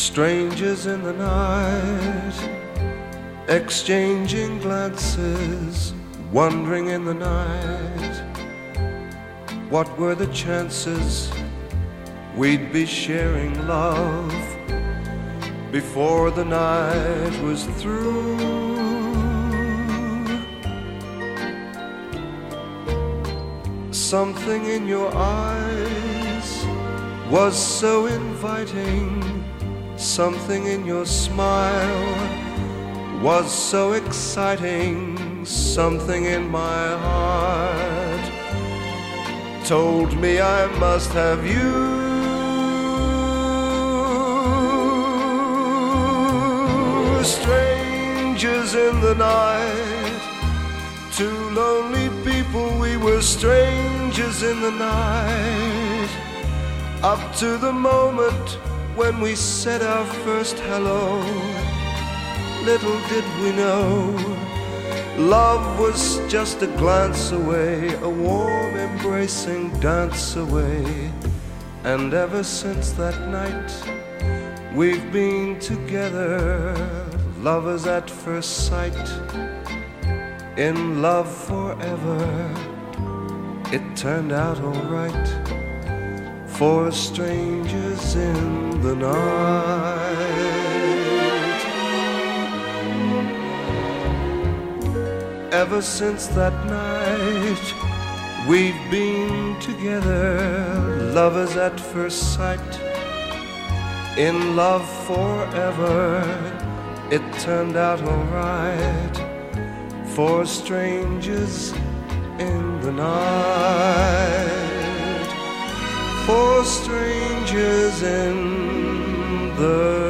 Strangers in the night, exchanging glances, wandering in the night. What were the chances we'd be sharing love before the night was through? Something in your eyes was so inviting. Something in your smile was so exciting. Something in my heart told me I must have you. Strangers in the night, two lonely people, we were strangers in the night. Up to the moment when we said our first hello, little did we know, love was just a glance away, a warm embracing dance away. And ever since that night, we've been together, lovers at first sight, in love forever. It turned out all right for strangers in the night. Ever since that night, we've been together, lovers at first sight, in love forever. It turned out all right for strangers in the night. For strangers in the